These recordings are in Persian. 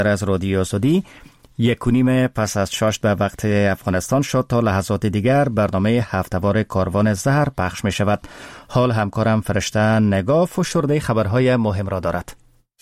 از رادیو آزادی 1:30 پس از 6 به وقت افغانستان شد. تا لحظات دیگر برنامه هفته‌وار کاروان زهر پخش می شود. حال همکارم فرشته نگاه فشرده خبرهای مهم را دارد.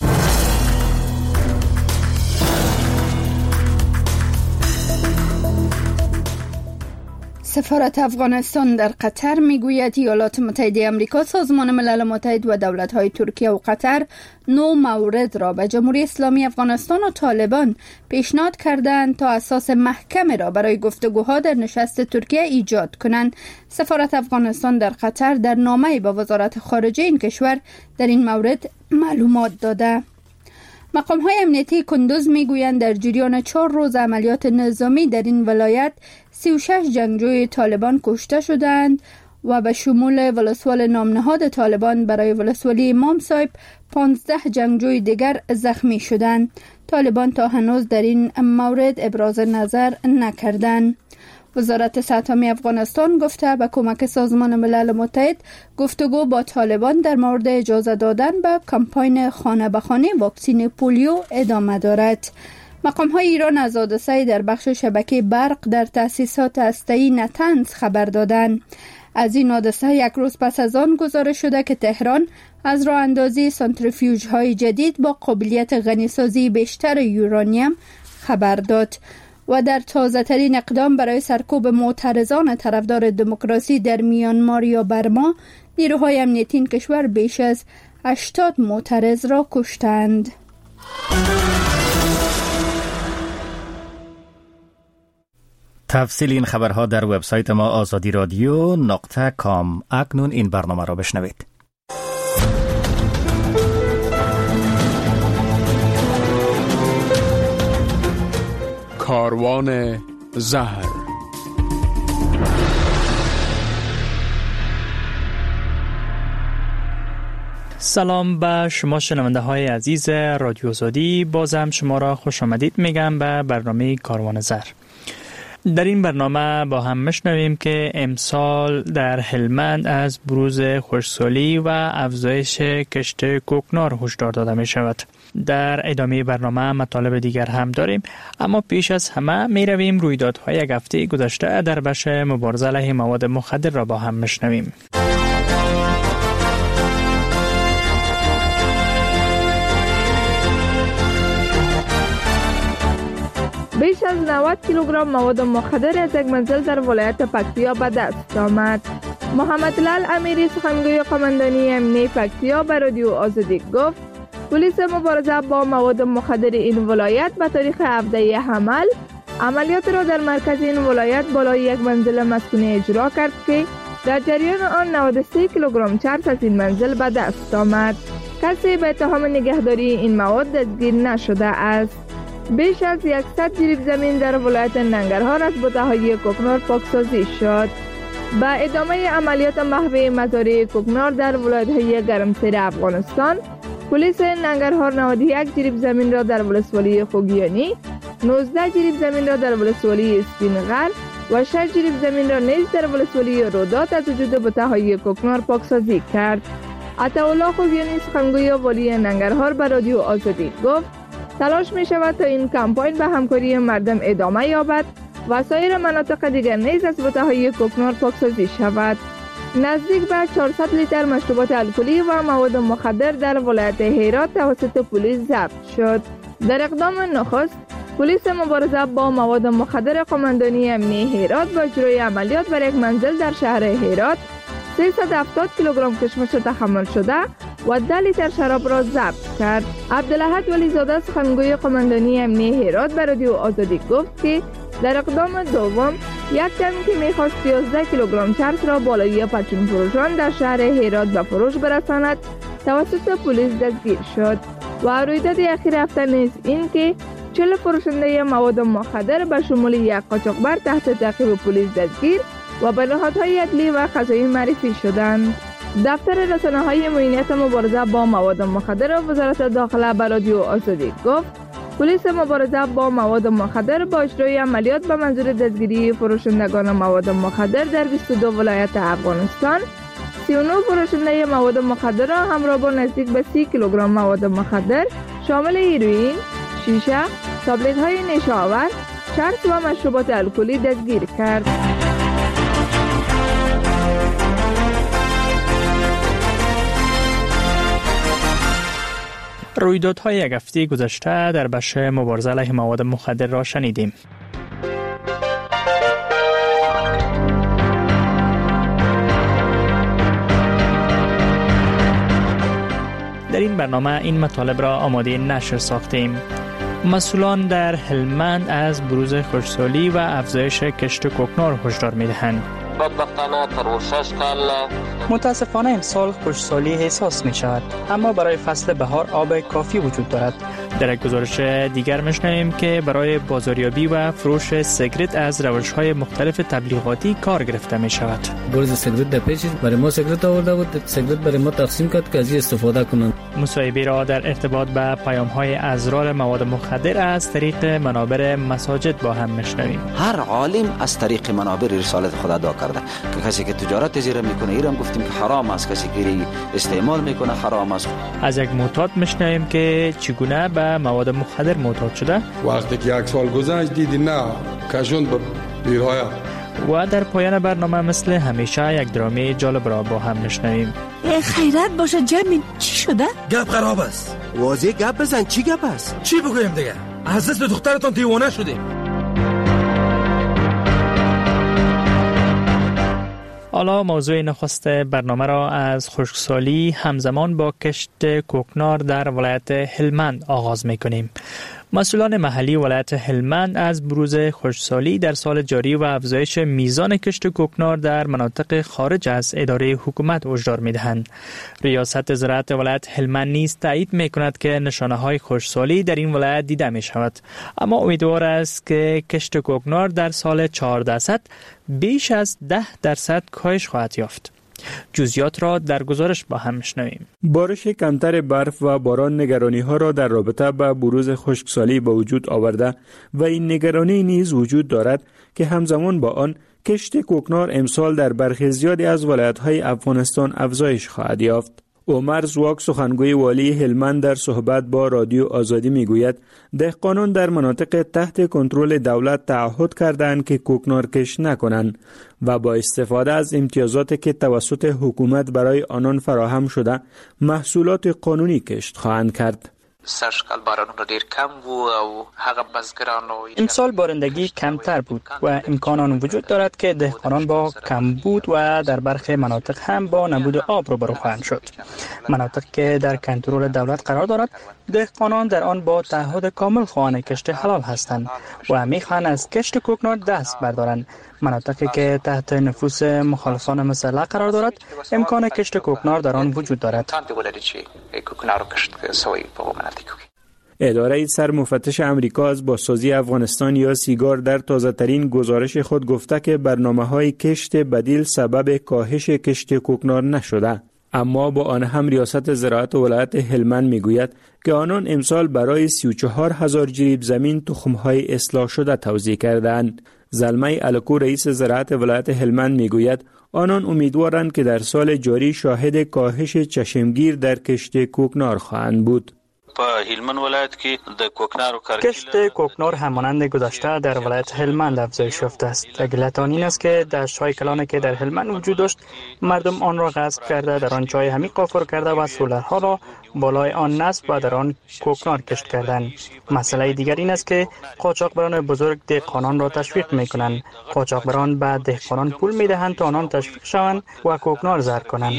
سفارت افغانستان در قطر میگوید ایالات متحده آمریکا، سازمان ملل متحد و دولت‌های ترکیه و قطر 9 مورد را به جمهوری اسلامی افغانستان و طالبان پیشنهاد کردند تا اساس محکم را برای گفتگوها در نشست ترکیه ایجاد کنند. سفارت افغانستان در قطر در نامه‌ای به وزارت خارجه این کشور در این مورد معلومات داده. مقام‌های امنیتی کندوز میگویند در جریان 4 روز عملیات نظامی در این ولایت 36 جنگجوی طالبان کشته شدند و به شمول ولسوال نامنهاد طالبان برای ولسوالی امام صاحب 15 جنگجوی دیگر زخمی شدند. طالبان تا هنوز در این مورد ابراز نظر نکردند. وزارت سطحی افغانستان گفته به کمک سازمان ملل متحد گفتگو با طالبان در مورد اجازه دادن به کمپاین خانه به خانه واکسن پولیو ادامه دارد. مقام‌های ایران از حادثه‌ای در بخش شبکه برق در تأسیسات هسته‌ای نتنز خبر دادند. از این حادثه 1 روز پس از آن گزارش شده که تهران از راه اندازی سانتریفیوژهای جدید با قابلیت غنیسازی بیشتر یورانیم خبر داد و در تازه‌ترین اقدام برای سرکوب معترضان طرفدار دموکراسی در میانمار یا برما، نیروهای امنیتی این کشور بیش از 80 معترض را کشتند. تفصیل این خبرها در وبسایت ما azadiradyo.com. اکنون این برنامه را بشنوید. کاروان زهر. سلام به شما شنونده های عزیز رادیو آزادی. بازم شما را خوش آمدید میگم به برنامه کاروان زهر. در این برنامه با هم مشنویم که امسال در هلمند از بروز خشکسالی و افزایش کشت کوکنار هشدار داده می شود. در ادامه برنامه مطالب دیگر هم داریم، اما پیش از همه می رویم رویدادهای یک هفته گذشته در بخش مبارزه علیه مواد مخدر را با هم مشنویم. بیش از 90 کیلوگرم مواد مخدر از یک منزل در ولایت پکتیا به دست آمد. محمد لال امیری سخنگوی قماندانی امنیتی پکتیا به رادیو آزادی گفت پلیس مبارزه با مواد مخدر این ولایت به تاریخ 17 حمل عملیات را در مرکز این ولایت بالای یک منزل مسکونی اجرا کرد که در جریان آن 93 کیلوگرم چرس از این منزل به دست آمد. کسی به اتهام نگهداری این مواد دستگیر نشده است. بیش از 100 جریب زمین در ولایت ننگرهار از بوته‌های کوکنار پاکسازی شد. با ادامه عملیات محو مزارع کوکنار در ولایت‌های گرمسیر افغانستان، پلیس ننگرهار 91 جریب زمین را در ولسوالی خوگیانی، 19 جریب زمین را در ولسوالی اسپینغر و 6 جریب زمین را نیز در ولسوالی رودات از وجود بوته‌های کوکنار پاکسازی کرد. عطاالله خوگیانی سخنگوی والی ننگرهار به رادیو آزادی گفت تلاش می شود تا این کمپاین به همکاری مردم ادامه یابد و سایر مناطق دیگر نیز از بوته‌های کوکنار پاکسازی شود. نزدیک به 400 لیتر مشروبات الکلی و مواد مخدر در ولایت هرات توسط پلیس ضبط شد. در اقدام نخست، پلیس مبارزه با مواد مخدر قماندانی امنیتی هرات با اجرای عملیات بر یک منزل در شهر هرات 370 کیلوگرم کشمش تحمل شده و 10 لیتر شراب را ضبط کرد. عبدالاحد ولیزاده سخنگوی قماندانی امنیتی هرات به رادیو آزادی گفت که در اقدام دوم یک تن که می‌خواست 11 کیلوگرم چرس را بالای پرچم فروشان در شهر هرات به فروش برساند توسط پلیس دستگیر شد و رویداد اخیر هفته نیز این که 40 فروشنده مواد مخدر به شمول یک قاچاقبر تحت تعقیب پلیس دستگیر و به نهادهای عدلی و قضایی معرفی شدند. دفتر رسانه‌های معینیت مبارزه با مواد مخدر وزارت داخله به رادیو آزادی گفت پلیس مبارزه با مواد مخدر با اجرای عملیات به منظور دستگیری فروشندگان مواد مخدر در 22 ولایت افغانستان 39 فروشنده مواد مخدر را همراه با نزدیک به 30 کیلوگرم مواد مخدر شامل هیروئین، شیشه، تابلت های نشاور، چرس و مشروبات الکلی دستگیر کرد. رویدادهای یک هفته گذشته در بخش مبارزه علیه مواد مخدر را شنیدیم. در این برنامه این مطالب را آماده نشر ساختیم. مسئولان در هلمند از بروز خشکسالی و افزایش کشت کوکنار هشدار می‌دهند. بدبختانه تا 6 سال متاسفانه امسال خشکسالی احساس می شود، اما برای فصل بهار آب کافی وجود دارد. در یک گزارش دیگر می‌شنویم که برای بازاریابی و فروش سیگرت از روش‌های مختلف تبلیغاتی کار گرفته می شود. بروز سیگرت در پیش برای ما سیگرت آورده بود، سیگرت برای ما تقسیم کرد که از این استفاده کنند. مصاحبه را در ارتباط به پیام‌های اضرار مواد مخدر از طریق منابر مساجد با هم می‌شنویم. هر عالم از طریق منابر رسالت خدا ادا کرده که کسی که تجارت زیر میکنه ایرم گفتیم که حرام است، کسی که استعمال میکنه حرام است. از یک معتاد می‌شنویم که چگونه به مواد مخدر معتاد شده. وقتی که یک سال گذشت دیدی نه کشون به بیرهایه. و در پایان برنامه مثل همیشه یک درامه جالب را با هم می‌شنویم. خیرت باشه جمعی چی شده؟ گپ خراب است. واضح گپ بزن، چی گپ است؟ چی بگویم دیگه؟ از دست دخترتون دیوانه شدیم. حالا موضوع نخست برنامه را از خشکسالی همزمان با کشت کوکنار در ولایت هلمند آغاز می‌کنیم. مسئولان محلی ولایت هلمند از بروز خشکسالی در سال جاری و افزایش میزان کشت کوکنار در مناطق خارج از اداره حکومت هشدار می‌دهند. ریاست زراعت ولایت هلمند نیز تایید می‌کند که نشانه‌های خشکسالی در این ولایت دیده می‌شود، اما امیدوار است که کشت کوکنار در سال 1400 بیش از 10% کاهش خواهد یافت. جزئیات را در گزارش با هم می‌شنویم. بارش کمتر برف و باران نگرانی‌ها را در رابطه با بروز خشکسالی به وجود آورده و این نگرانی نیز وجود دارد که همزمان با آن کشت کوکنار امسال در برخی زیادی از ولایت‌های افغانستان افزایش خواهد یافت. عمر زواک سخنگوی والی هلمند در صحبت با رادیو آزادی میگوید دهقانان در مناطق تحت کنترل دولت تعهد کردند که کوکنار کشت نکنند و با استفاده از امتیازاتی که توسط حکومت برای آنان فراهم شده محصولات قانونی کشت خواهند کرد. سرشکل بارانونه ډیر کم و او هغه بزګرانو امسال بارندگی کمتر بود و امکانان وجود دارد که دهقانان با کمبود و در برخی مناطق هم با نبود آب روبرو خواهند شد. مناطق که در کنترل دولت قرار دارد دهقانان در آن با تعهد کامل خواهان کشت حلال هستند و میخواهند از کشت کوکنار دست بردارند. مناطقی که تحت نفوذ مخالفان مسلح قرار دارد امکان کشت کوکنار در آن وجود دارد. اداره سرمفتش امریکا از بازسازی افغانستان یا سیگار در تازه‌ترین گزارش خود گفته که برنامه‌های کشت بدیل سبب کاهش کشت کوکنار نشده. اما با آن هم ریاست زراعت ولایت هلمند میگوید که آنان امسال برای 34,000 جریب زمین تخم‌های اصلاح شده توزیع کردند. زلمه الکو رئیس زراعت ولایت هلمند میگوید آنان امیدوارند که در سال جاری شاهد کاهش چشمگیر در کشت کوکنار خواهند بود. کشت کوکنار همانند گذشته در ولایت هلمند افزایش یافته است. علت آن این است که دشت‌های کلانی که در هلمند وجود داشت مردم آن را غصب کرده در آن جای همی قافر کرده و سولرها را بالای آن نصب و در آن کوکنار کشت کردند. مسئله دیگر این است که قاچاقبران بزرگ دهقانان را تشویق می‌کنند. قاچاقبران به دهقانان پول می‌دهند تا آنان تشویق شوند و کوکنار زرع کنند.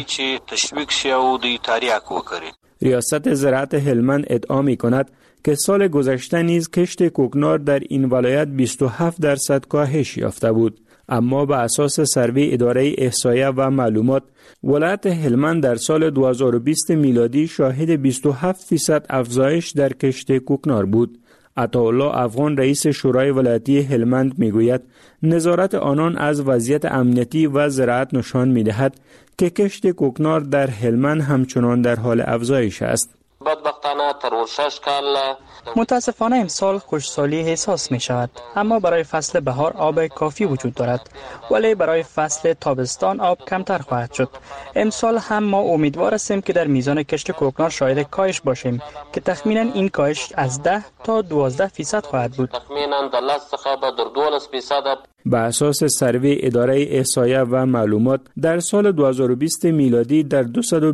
ریاست زراعت هلمند ادعا می‌کند که سال گذشته نیز کشت کوکنار در این ولایت 27% کاهش یافته بود، اما به اساس سروی اداره احصایه و معلومات ولایت هلمند در سال 2020 میلادی شاهد 27% افزایش در کشت کوکنار بود. عطاالله افغان رئیس شورای ولایتی هلمند میگوید نظارت آنان از وضعیت امنیتی و زراعت نشان میدهد که کشت کوکنار در هلمند همچنان در حال افزایش است. بدبختانه تر 6 کال. متاسفانه امسال خشکسالی احساس می شود، اما برای فصل بهار آب کافی وجود دارد، ولی برای فصل تابستان آب کمتر خواهد شد. امسال هم ما امیدوار هستیم که در میزان کشت کوکنار شاهد کاهش باشیم که تخمینا این کاهش از 10 تا 12% خواهد بود. تخمینا د 10 څخه به در 12%. به اساس سروی اداره احصایه و معلومات در سال 2020 میلادی در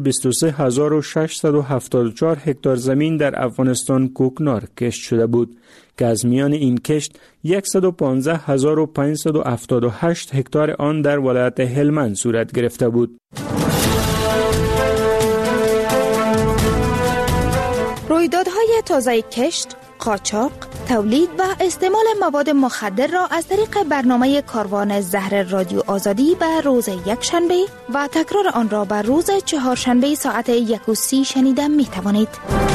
223674 هکتار زمین در افغانستان کوکنار کشت شده بود که از میان این کشت 115578 هکتار آن در ولایت هلمند صورت گرفته بود. رویدادهای تازه کشت، قاچاق، تولید و استعمال مواد مخدر را از طریق برنامه کاروان زهر رادیو آزادی به روز یکشنبه و تکرار آن را به روز چهارشنبه ساعت 1:30 شنیده می توانید.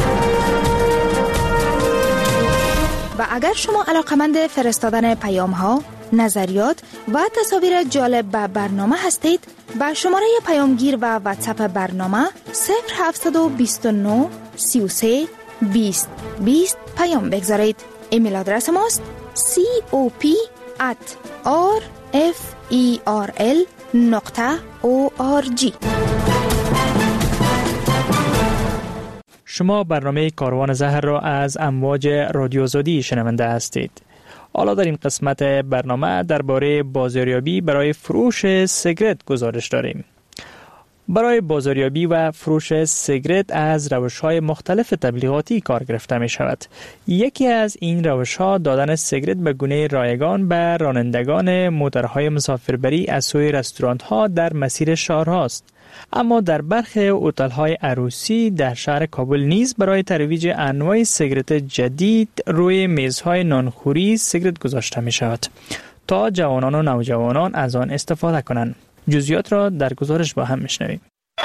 و اگر شما علاقمند فرستادن پیام ها، نظریات و تصاویر جالب به برنامه هستید، با شماره پیامگیر و واتساپ برنامه 0729 33 20 20 پیام بگذارید. ایمیل آدرس ماست cop@rferl.org. شما برنامه کاروان زهر را از امواج رادیو آزادی شنونده هستید. حالا در این قسمت برنامه درباره بازاریابی برای فروش سیگرت گزارش داریم. برای بازاریابی و فروش سیگرت از روش‌های مختلف تبلیغاتی کار گرفته می شود. یکی از این روش‌ها دادن سیگرت به گونه رایگان به رانندگان موتورهای مسافربری از سوی رستوران‌ها در مسیر شهرهاست. اما در برخی هتل‌های عروسی در شهر کابل نیز برای ترویج انواع سیگرت جدید روی میزهای نانخوری سیگرت گذاشته می شود تا جوانان و نوجوانان از آن استفاده کنند. جزئیات را در گزارش با هم میشنویم.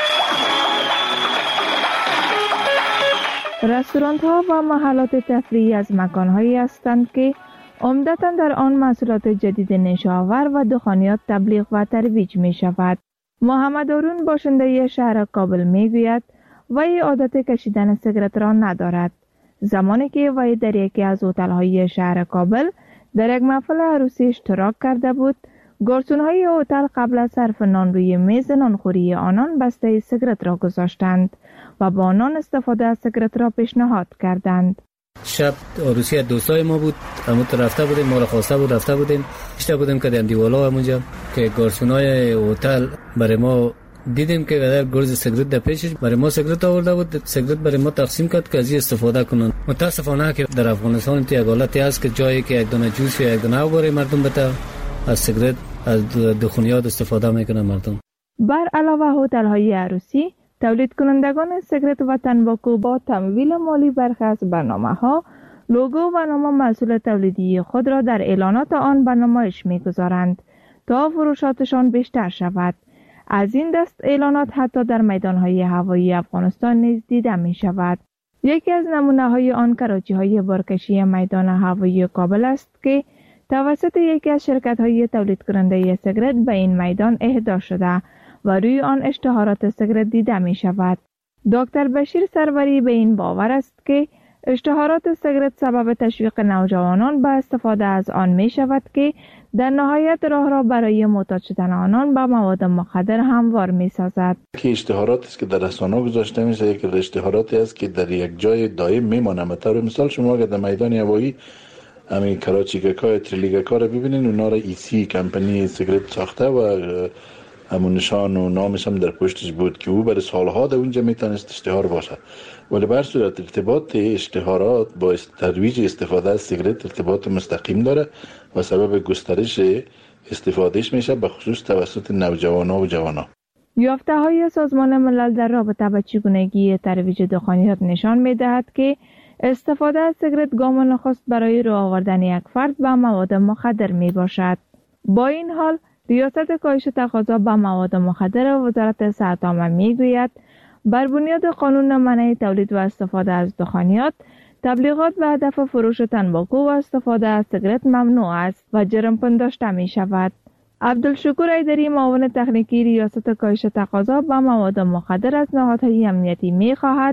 رستوران‌ها و محلات تفریحی از مکان‌هایی هستند که عمدتاً در آن محصولات جدید نشاور و دخانیات تبلیغ و ترویج می‌شود. محمد هارون باشنده شهر کابل می‌گوید وی عادت کشیدن سیگرت را ندارد. زمانی که وی در یکی از هتل‌های شهر کابل در یک محفل عروسی اشتراک کرده بود، گارسون‌های هتل قبل از صرف نان روی میز نانخوری آنان بسته سیگرت را گذاشتند و با آنان استفاده از سیگرت را پیشنهاد کردند. شب عروسی دوستای ما بود، همون رفته بودیم، ما را خواسته بود رفته بودیم، اشته بودیم که دیم دیوالا همونجا که گارسونای هتل برای ما دیدیم که در گرز سیگرت در پیشش برای ما سیگرت آورده بود، سیگرت برای ما تقسیم کرد که از این استفاده کنند. متاسفانه که در افغانستان یک حالتی است که جایی که یک دانه جوس یا یک دانه آب برای مردم بده، از سیگرت از دخانیات استفاده میکنن مردم. بر علاوه هتل‌های عروسی، تولید کنندگان سیگرت و تنباکو با تمویل مالی برخی از برنامه‌ها لوگو و نام محصول تولیدی خود را در اعلانات آن به نمایش می‌گذارند تا فروشاتشان بیشتر شود. از این دست اعلانات حتی در میدان‌های هوایی افغانستان نیز دیده می‌شود. یکی از نمونه‌های آن کراچی‌های بارکشی میدان هوایی کابل است که توسط یکی از شرکت‌های تولید کننده سیگرت به این میدان اهدا شده و روی آن اشتهارات سیگرت دیده می شود. دکتر بشیر سروری به این باور است که اشتهارات سیگرت سبب تشویق نوجوانان به استفاده از آن می شود که در نهایت راه را برای معتاد شدن آنان به مواد مخدر هموار می سازد. که اشتهاراتی است که در رسانه‌ها گذاشته میشه، یک اشتهاراتی است که در یک جای دائم میمانه. مثلا مثال شما اگر در میدان هوایی همین کراچی که تریلیگا رو ببینین، اونا را ایسی کمپانی سیگرت ساخته و همون نشان و نامش هم در پشتش بود که او برای سالها در اونجا میتونست اشتهار باشه. ولی بر صورت ارتباط اشتهارات با ترویج استفاده از سیگرت ارتباط مستقیم داره و سبب گسترش استفادهش میشه، به خصوص توسط نوجوانان و جوانان. یافته‌های سازمان ملل در رابطه با چگونگی ترویج دخانیات نشان می‌دهد که استفاده از سیگرت گام نخست برای راه آوردن یک فرد به مواد مخدر میباشد. با این حال ریاست کاهش تقاضا به مواد مخدر وزارت صحت عامه میگوید بر بنیاد قانون منع تولید و استفاده از دخانیات، تبلیغات به هدف فروش تنباکو و استفاده از سیگرت ممنوع است و جرم پنداشته می شود. عبدالشکور ایدری معاون تکنیکی ریاست کاهش تقاضا به مواد مخدر از نهادهای امنیتی می خواهد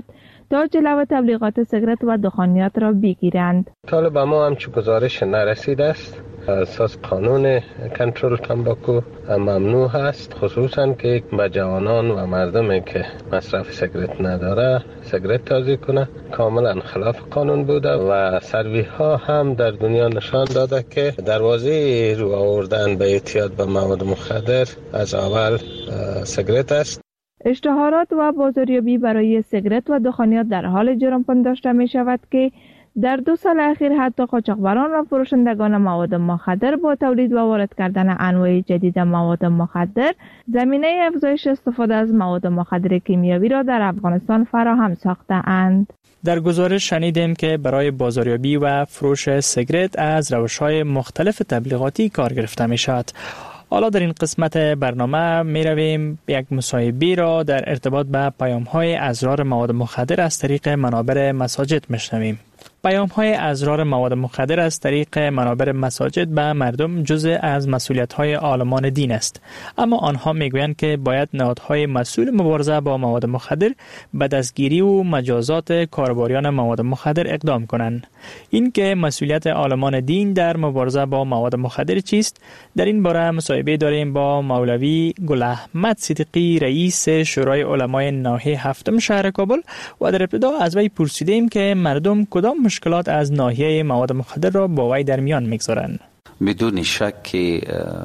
تا جلو تبلیغات سیگارت و دخانیات را بگیرند. طالب ما هم چه گزارش نرسیده است. اساس قانون کنترل تنباکو ممنوع هست، خصوصا که به جوانان و مردمی که مصرف سیگارت نداره سیگارت تازه کنه کاملا خلاف قانون بوده و سروی ها هم در دنیا نشان داده که دروازه رو آوردن به اعتیاد به مواد مخدر از اول سیگارت است. اشتهارات و بازاریابی برای سیگارت و دخانیات در حال جرم پنداشته می شود که در 2 سال اخیر حتی قاچاقبران و فروشندگان مواد مخدر با تولید و وارد کردن انواع جدید مواد مخدر زمینه افزایش استفاده از مواد مخدر کیمیاوی را در افغانستان فراهم ساخته اند. در گزارش شنیدیم که برای بازاریابی و فروش سیگارت از روش‌های مختلف تبلیغاتی کار گرفته می شود. حالا در این قسمت برنامه می رویم یک مصاحبه را در ارتباط به پیام‌های اضرار مواد مخدر از طریق منابر مساجد میشنویم. پیام‌های اضرار مواد مخدر از طریق منابر مساجد به مردم جزء از مسئولیت‌های عالمان دین است، اما آنها می‌گویند که باید نهادهای مسئول مبارزه با مواد مخدر به دستگیری و مجازات کاربریان مواد مخدر اقدام کنند. این که مسئولیت عالمان دین در مبارزه با مواد مخدر چیست؟ در این باره مصاحبه داریم با مولوی گل احمد صدیقی، رئیس شورای علمای ناحیه هفتم شهر کابل، و در ابتدا از وی پرسیدیم که مردم کدام مشکلات از ناحیه مواد مخدر را با وی در میان میگذارند. بدون شک که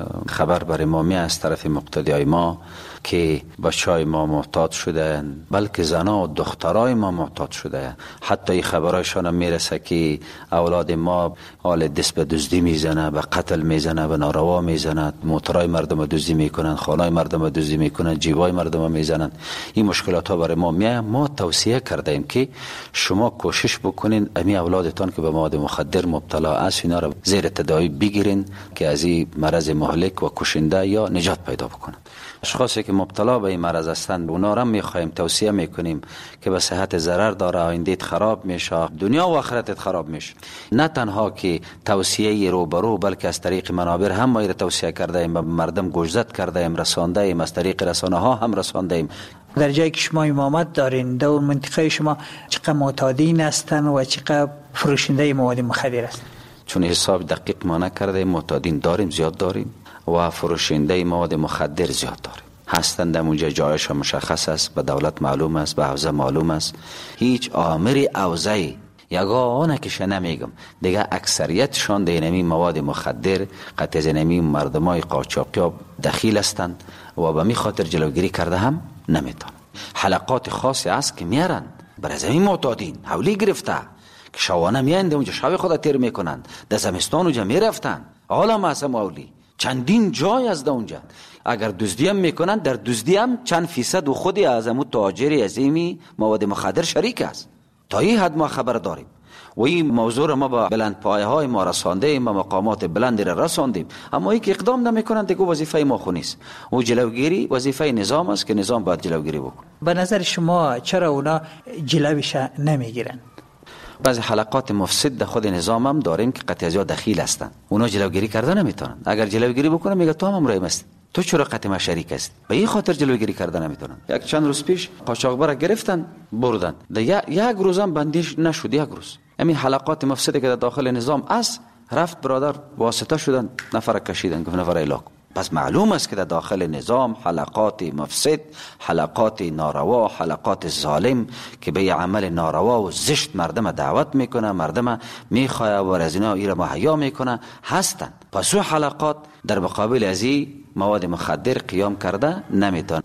خبر برای ما می از طرف مقتدیای ما که بچهای ما محتاط شده، بلکه زنا و دخترای ما محتاط شده. حتی این خبرایشان میرسه که اولاد ما حال دست به دزدی میزنه، به قتل میزنه، به ناروا میزنه، موترای مردم دزدی میکنن، خانای مردم دزدی میکنن، جیبای مردم میزنن. این مشکلات ها برای ما میاد. ما توصیه کرده ایم که شما کوشش بکنین امی اولادتان که به مواد مخدر مبتلا است اینا را زیر تداوی بگیرین که از این مرض مهلک و کشنده یا نجات پیدا بکنن. اشخاصی که مبتلا به این مرض هستند اونا را میخوایم توصیه میکنیم که به صحت ضرر داره، آیندهت خراب میشه، دنیا و آخرتت خراب میشه. نه تنها که توصیه روبرو بلکه از طریق منابر هم ما را توصیه کرده ایم، به مردم گوشزد کرده ایم، رسانده ایم، از طریق رسانه ها هم رسانده ایم. در جایی که شما امامت دارین در منطقه شما چقدر معتادین هستن و چقدر فروشنده مواد مخدر هستن؟ چون حساب دقیق ما نکرده معتادین داریم، زیاد داریم، و فروشنده مواد مخدر زیاد داریم. هستند در اونجا جایش مشخص است، به دولت معلوم است، به حوزه معلوم است. هیچ آمر حوزه یگانه که نمیگم دیگه اکثریتشان در این مواد مخدر قطع از این مردمای قاچاقی دخیل هستند و به می خاطر جلوگیری کرده هم نمیتونن. حلقات خاصی است که میارن برای زمین معتادین حولی گرفته که شوانه میاند اونجا شب خود تیر میکنند، در زمستان اونجا میرفتن عالم است مولی چندین جای از اونجا. اگر دزدی هم میکنن در دزدی هم چند فیصد و خودی از امو تاجر عظیمی مواد مخدر شریک است. تا این حد ما خبر داریم و این موضوع را ما با بلند پایه های ما رسانده ایم، با مقامات بلندی را رساندیم، اما این که اقدام نمیکنن دیگه وظیفه ما خو نیست. و جلوگیری وظیفه نظام است که نظام باید جلوگیری بکنه. به نظر شما چرا اونا جلویش نمیگیرن؟ بعضی حلقات مفسد در خود نظام هم داریم که قطعی ازیا دخیل هستند، اونا جلوگیری کرده نمیتونن. اگر جلوگیری بکنه میگه تو هم رای است، تو چرا قطع ما شریک است؟ به این خاطر جلوگیری کرده نمیتونن. یک چند روز پیش قاچاقبر گرفتن بردن، یک روزم بندیش نشد. یک روز همین حلقات مفسدی که در داخل نظام است رفت برادر واسطه شدن، نفر کشیدن، گفت نفر ایلاک. پس معلوم است که در داخل نظام حلقات مفسد، حلقات ناروا، حلقات ظالم که به عمل ناروا و زشت مردم دعوت میکنه، مردم میخواه و از اینا ایره محیا میکنه هستند. پس او حلقات در مقابل از این مواد مخدر قیام کرده نمیتونه.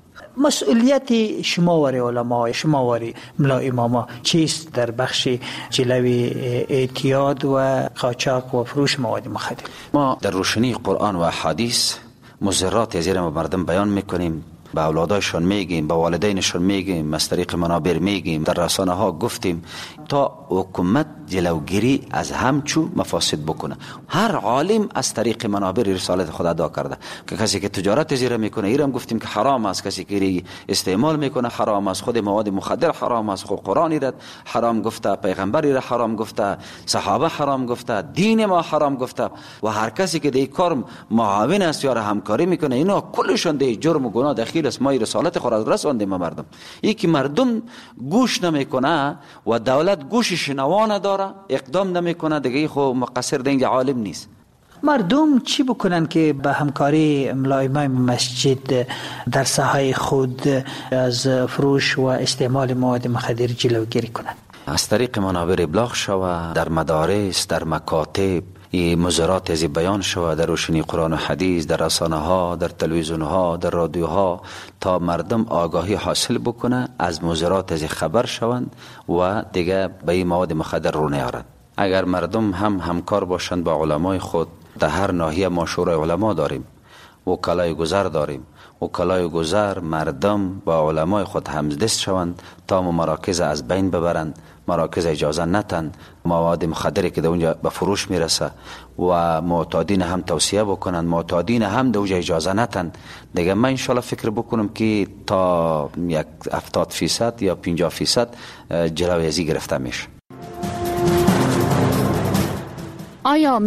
مسئولیت شماوری علما، شماوری ملا اماما چیست در بخش جلوی اعتیاد و قاچاق و فروش مواد مخدر؟ ما در روشنی قرآن و احادیث مضرات از ما مردم بیان میکنیم، به اولادایشان میگیم، به والدینشان میگیم، از طریق منابر میگیم، در رسانه ها گفتیم تا حکومت جلوگیری از همچو مفاسد بکنه. هر عالم از طریق منابع رسالت خود ادا کرده که کسی که تجارت زیره میکنه ایرم گفتیم که حرام است، کسی که استعمال میکنه حرام است، خود مواد مخدر حرام است، خود قرآنی را حرام گفته، پیغمبری را حرام گفته، صحابه حرام گفته، دین ما حرام گفته و هر کسی که در کار معاون است یا همکاری میکنه اینا کلشون در جرم و گناه دخیل است. ما رسالت خود را رساندیم به مردم. یکی مردم گوش نمیکنه و دولت گوش شنوا نداره، اقدام نمیکنه، دیگه خو مقصر دنگ عالم نیست. مردم چی بکنن که به همکاری ملایمای مسجد در ساحه خود از فروش و استعمال مواد مخدر جلوگیری کنند؟ از طریق منابع ابلاغ شوه، در مدارس، در مکاتب مضرات از بیان شوه، در روشنی قرآن و حدیث، در رسانه ها، در تلویزیون ها، در رادیوها، تا مردم آگاهی حاصل بکنه، از مضرات از خبر شوند و دیگه به این مواد مخدر رو نیارند. اگر مردم هم همکار باشند با علمای خود، در هر ناحیه ما شورای علما داریم، وکلای گذر داریم، وکلای گذر مردم با علمای خود همدست شوند تا مراکز از بین ببرند، مراکز اجازه نتن، مواد مخدری که در اونجا به فروش میرسه و معتادین هم توصیه بکنن، معتادین هم در اونجا اجازه نتن. دیگه من انشالله فکر بکنم که تا 70% یا 50% جلوی ازی گرفته میشه. آیا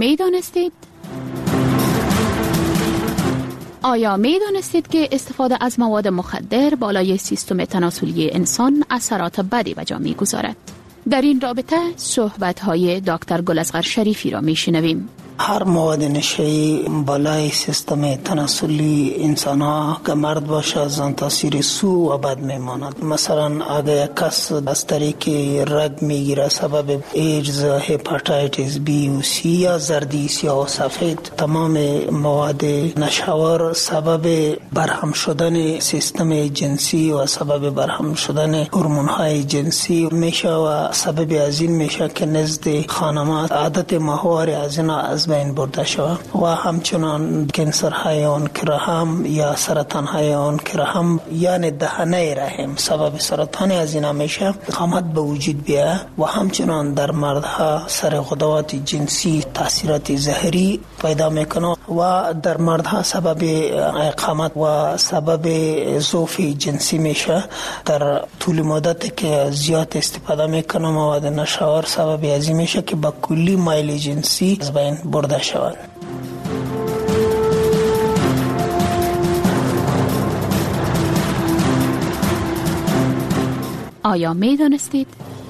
میدانستید که استفاده از مواد مخدر بالای سیستم تناسلی انسان اثرات بدی به جا می‌گذارد؟ در این رابطه صحبت‌های دکتر گل‌اصغر شریفی را می‌شنویم. هر مواد نشه‌ای بالای سیستم تناسلی انسان‌ها که مرد باشه از آن تاثیر سو و بد می‌ماند. مثلا اگر یک کس از طریق رگ می‌گیره سبب ایدز، هپاتیتس بی و سی یا زردی سیاه و سفید، تمام مواد نشوار سبب برهم شدن سیستم جنسی و سبب برهم شدن هورمون‌های جنسی میشه و سبب از این میشه که نزد خانم‌ها عادت ماهواره از اینا از بین برده شود و همچنان کانسر های رحم یا سرطان های رحم یعنی دهنه رحم سبب سرطان از اینا میشه، قامت به وجود بیه و همچنان در مردها سر غدوات جنسی تاثیرات زهری پیدا میکنه و در مردها سبب قامت و سبب ضعف جنسی میشه. در طول مدت که زیاد استفاده میکنه مواد نشوار سبب ازی میشه که با کلی مایل جنسی از بین برده شود. آیا میدانستید؟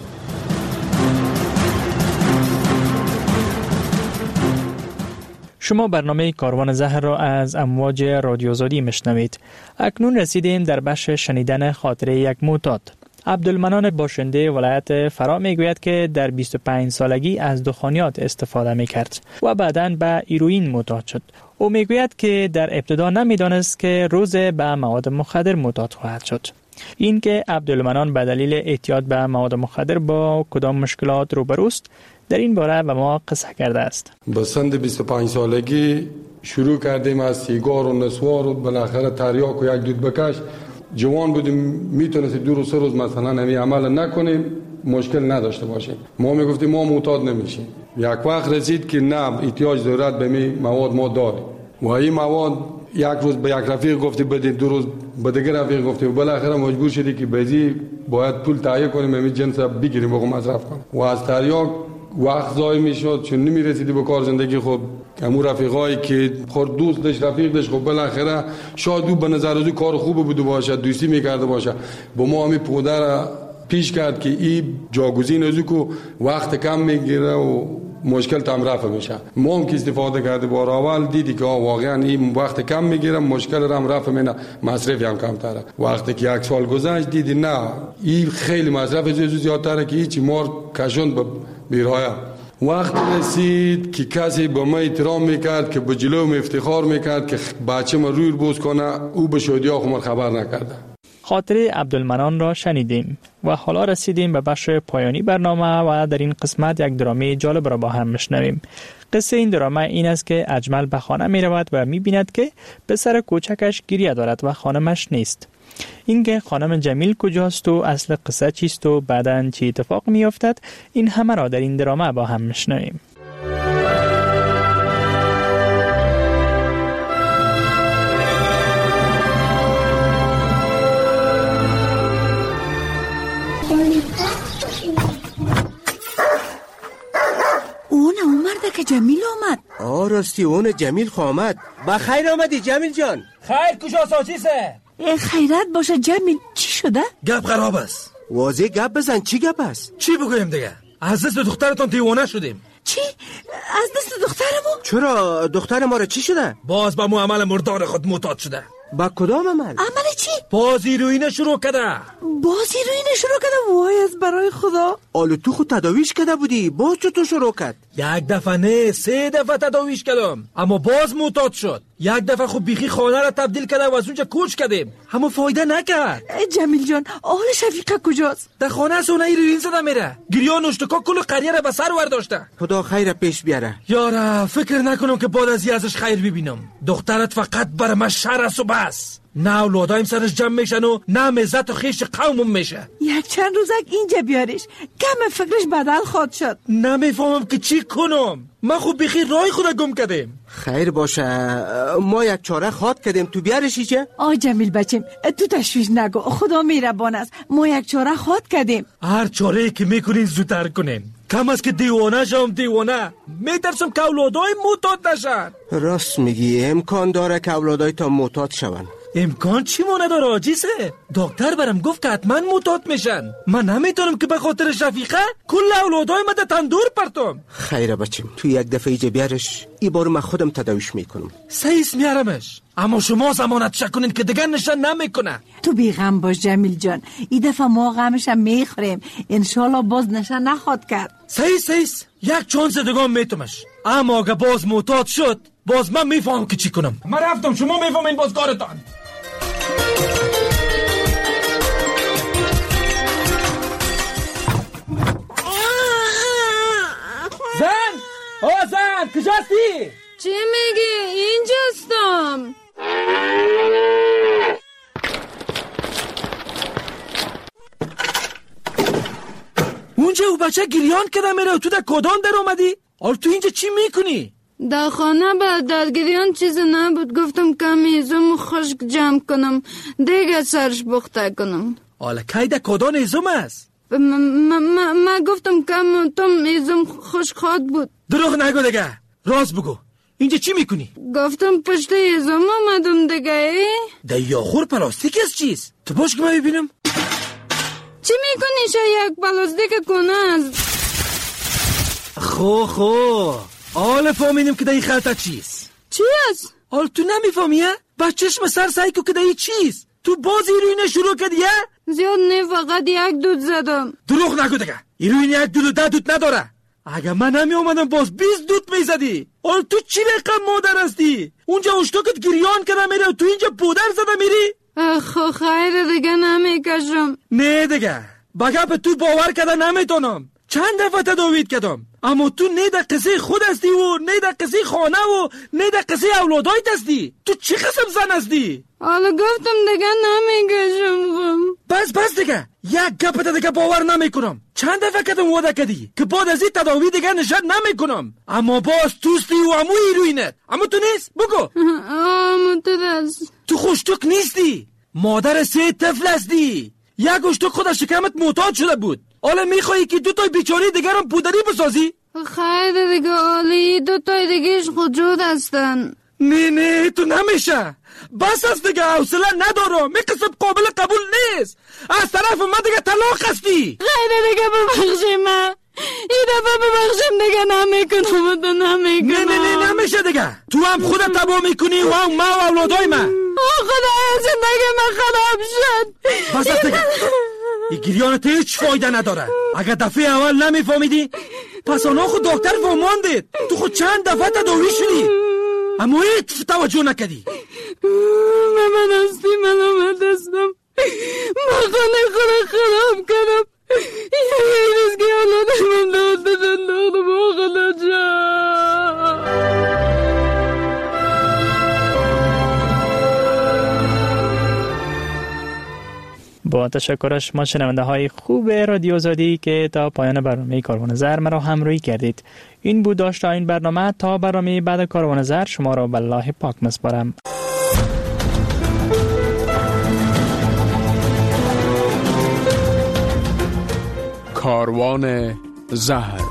شما برنامه کاروان زهر را از امواج رادیو آزادی میشنوید. اکنون رسیدیم در بخش شنیدن خاطره یک معتاد. عبدالمنان باشنده ولایت فرا میگوید که در 25 سالگی از دخانیات استفاده میکرد و بعداً به هیروئین معتاد شد. او میگوید که در ابتدا نمیدانست که روز به مواد مخدر معتاد خواهد شد. این که عبدالمنان به دلیل اعتیاد به مواد مخدر با کدام مشکلات روبروست در این باره به ما قصه کرده است. به سن 25 سالگی شروع کردیم از سیگار و نسوار و بالاخره تریاک و یک دود بکش. جوان بودیم میتونستیم 2 روز 3 روز مثلا نمی عمل نکنیم مشکل نداشته باشیم. ما میگفتیم ما معتاد نمیشیم. یک وقت رسید که نه احتیاج دارد به می مواد ما داریم و این مواد یک روز به یک رفیق گفتی بدین 2 روز به دیگر رفیق گفتی و بالاخره مجبور شدی که بزی باید پول تهیه کنیم همین جنس بگیریم بگم مصرف کنیم و از تریاک وقت ضایع میشد چون نمیرسیدی به کار زندگی. خب همون رفیقایی که خود دوست داشت رفیق داشت خب بالاخره شاید او به نظر از کار خوب بوده باشه دوستی میکرده باشه با ما همین پدر پیش کرد که این جاگزین از که وقت کم میگیره و مشکل تام رفع میشه. ما هم که استفاده کرده بار اول دیدی که واقعا این وقت کم میگیره مشکل هم رفع میشه مصرف هم کمتره. وقتی که 1 سال گذشت دیدی نه این خیلی مصرف زیادتره که هیچ مار کشوند به بیرایه. وقت رسید که کسی به ما احترام میکرد که به جلو افتخار میکرد که بچه ما روی بوز کنه او به شادی آخو خبر نکرده. خاطره عبدالمنان را شنیدیم و حالا رسیدیم به بخش پایانی برنامه و در این قسمت یک درامه جالب را با هم میشنویم. قصه این دراما این است که اجمل به خانه می رود و می بیند که پسر کوچکش گریه دارد و خانمش نیست. اینکه خانم جمیل کجاست و اصل قصه چیست و بعداً چی اتفاق می افتد، این همه را در این دراما با هم میشنویم. اون مرده که جمیل آمد. راستی اون جمیل آمد. بخیر آمدی جمیل جان. خیر کجاست آجیسه؟ خیرت باشه جمیل، چی شده؟ گپ خراب است. واضح گپ بزن، چی گپ است؟ چی بگویم دیگه؟ از دست دخترتون دیوانه شدیم. چی؟ از دست دخترمو؟ چرا دختر ما را چی شده؟ باز با مو عمل مردار خود معتاد شده. با کدام عمل؟ عمل چی؟ باز هیروئین شروع کرده. وای از برای خدا. آلو تو خود تداویش کرده بودی، باز چطور شروع کرد؟ یک دفعه نه 3 دفعه تداویش کردم اما باز معتاد شد. یک دفعه خب بیخی خانه را تبدیل کرده و از اونجا کوچ کردیم اما فایده نکرد. جمیل جان آل شفیقه کجاست؟ در خانه سونه هیروئین زده میره. گریان اشتکا کل قریه را به سر ورداشته. خدا خیر پیش بیاره. یارا فکر نکنم که بعد از این ازش خیر ببینم. دخترت فقط بر من شر است و بس. نه اولادایم سرش جمع میشن و نه مزت و خیش قومم میشه. یک چند روزک اینجا بیارش، کم فکرش بدل خود شد. نمیفهمم که چی کنم. ما خود بخیر رای خود گم کردیم. خیر باشه، ما یک چاره خواد کردیم، تو بیارشی چه؟ جمیل بچم تو تشویش نگو، خدا مهربان است. ما یک چاره خواد کردیم. هر چاره که میکنین زودتر کنین. کم است که دیوانه شم دیوانه. میترسم که اولادای معتاد نشن. راست میگی، امکان داره که اولادای تا معتاد شون. امکان چی مونه داره آجیسه؟ دکتر برام گفت که حتما معتاد میشن. من نمیتونم که به خاطر شفیقه کل اولادای ما تندور پرتم. خیره بچم، تو یک دفعه ایجا بیارش، ای بار من خودم تداویش میکنم. سیس میارمش، اما شما زمانت شکنین که دیگر نشن نمیکنه. تو بیغم باش جمیل جان، ای دفعه ما غمشم میخوریم، انشالله باز نشن نخواد کرد. سیس یک چانس دیگه میتومش، اما اگه باز معتاد شد باز من میفهم که چی کنم. من رفتم، شما میفهمین باز کارتان. زن کجاستی؟ چی میگی؟ اینجاستم. اونجا او بچه گریان کرده میره، تو در کدام در اومدی؟ تو اینجا چی میکنی؟ در خانه بعد دادگریان چیز نبود، گفتم کمی ایزم خشک جمع کنم دیگه سرش بخته کنم. حالا کی در کدام ایزم است؟ من گفتم کم تم ایزم خشک خواد بود. دروغ نگو دیگه، راست بگو. اینجا چی میکنی؟ گفتم پشت ایزم آمدم دیگه. در یاخور پلاستیک از چیز؟ تو باش که من ببینم. چی میکنی؟ یک پلاستیک کنه است. خو حالا فهمیدم که در این خلطه چیست. چی است؟ حالا تو نمیفهمیه؟ با چشم سر سعی که در این چیست. تو باز هیروئین شروع کردی؟ زیاد نه، فقط یک دود زدم. دروغ نگو دیگه، هیروئین 1 دود و 10 دود نداره. اگه من نمی اومدم باز 20 دود میزدی. حالا تو چی رقم مادر هستی؟ اونجا اشتکت گریان کرده میره و تو اینجا پودر زده میری؟ خیر دیگه نمیکشم. نه دیگه، بگه به تو باور کرده نمیتونم. چند دفعه تداویت کردم اما تو نه در قصه خود هستی و نه در قصه خانه و نه در قصه اولادایت هستی. تو چی قسم زن هستی؟ حالا گفتم دیگه نمیکشم. بس دیگه، یک گپت دیگه باور نمیکنم. چند دفعه کدم وعده کردی که بعد از این تداوی دیگه نشد نمیکنم، اما باز توستی و امو هیروئینت. اما تو نیست؟ بگو. اما تو دست تو خوشتک نیستی، مادر 3 طفل هستی. یک اشتک خود از شکمت معتاد شده بود. حالا میخوایی که 2 تای بیچاره دیگر هم پودری بسازی؟ خیر دیگه، حالی 2 تای دیگهش خودجود هستن. نه تو نمیشه. بس است دیگه، حوصله ندارم. میقصد قابل قبول نیست. از طرف من دیگه طلاق هستی. خیر دیگه ببخشیم، من این دفعه ببخشیم دیگه نمیکنم و تو نمیکنم. نه نمیشه دیگه. تو هم خودت تباه میکنی و هم ما و اولادای من. خدا زندگی من خراب شد. بس است دیگه، این گریانت هیچ فایده نداره. اگر دفعه اول نمیفهمیدی پس آنها خود دکتر فهماندید. تو خود چند دفعه تداوی شدی اما هیچ توجه نکردی. من هستی، من آمد هستم. من خانه خود خراب کردم. یه روز که اولادم من داد دادم با خدا جان. با تشکر شما شنونده های خوب رادیو آزادی که تا پایان برنامه کاروان زر مرا همراهی کردید. این بود داشته این برنامه. تا برنامه بعد کاروان زر شما را به الله پاک مسپارم. کاروان زهر.